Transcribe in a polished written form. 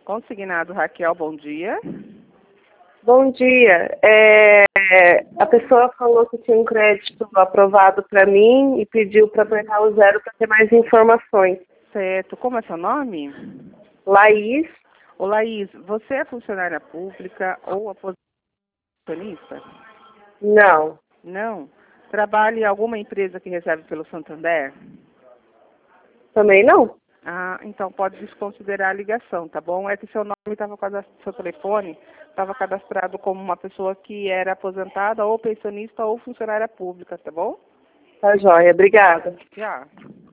Consignado Raquel, bom dia. Bom dia. A pessoa falou que tinha um crédito aprovado para mim e pediu para apertar o 0 para ter mais informações. Certo. Como é seu nome? Laís, Ô, Laís, você é funcionária pública ou aposentada? não. Não. Trabalha em alguma empresa que recebe pelo Santander? Também não? Ah, então pode desconsiderar a ligação, tá bom? É que seu nome estava seu telefone estava cadastrado como uma pessoa que era aposentada ou pensionista ou funcionária pública, tá bom? Tá joia. Obrigada. Já.